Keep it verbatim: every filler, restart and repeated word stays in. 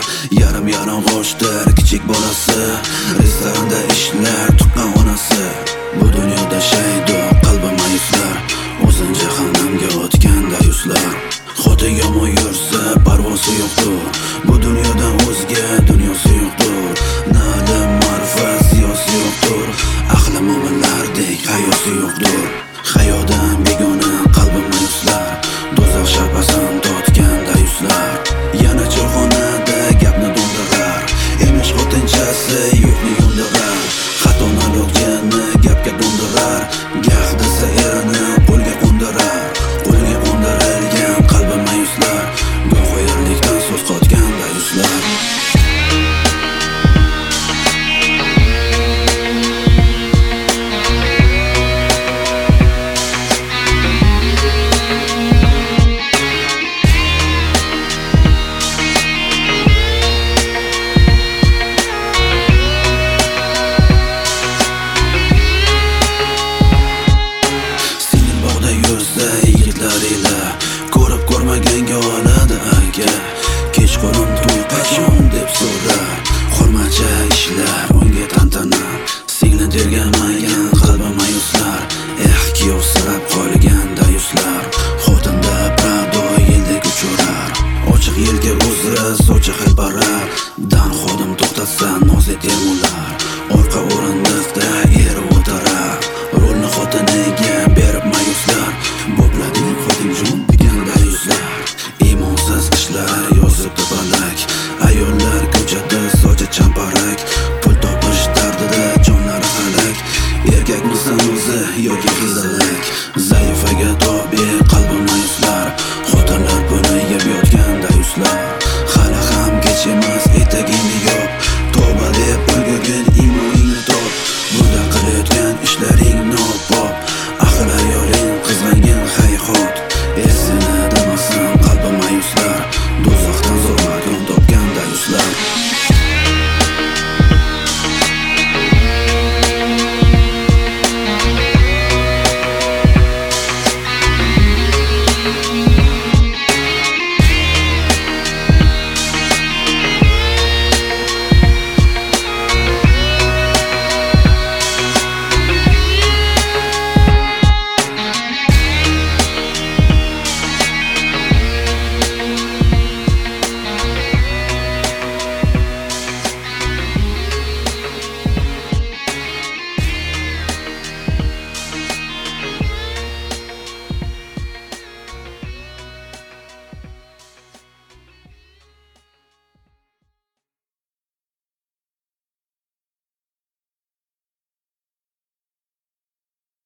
Yarim yarim g'oshdir kichik bolasi, restoranda ishlar tuqqan onasi. Bu dunyoda shaydo qalbi mayuslar, o'zin jahannamga o'tganda yuzlar. Xoti yomon yursa parvozi yo'qdir, bu dunyodan o'zga dunyosi yo'qdir. Na ilm ma'rifat ziyosi yo'qdir, ahli mo'minlardek hayosi yo'qdir. Hayodan begona qalbi mayuslar, do'zax sharpasin totganda yuzlar. Yana choyxonada gapni do'ndirar, emish xotinchasi yo'qni yo'ndirar. Xatoni lo'qjani gapga do'ndirar, gah desa erini qo'lga qo'ndirar. Qo'lga qo'ndirilgan qalbi mayuslar, goh yerlikdan so'z qotganda yuzlar. Ko'rib ko'rmaganga oladi aka, kechqurun to'y qachon deb so'rar. Xurmacha ishlar unga tantana, singli tergamagan qalbi mayuslar. Eh kiyovsirab qolganda yuzlar, xotinda prado yeldek uchurar. Ochiq yelka uzra sochi xilparar,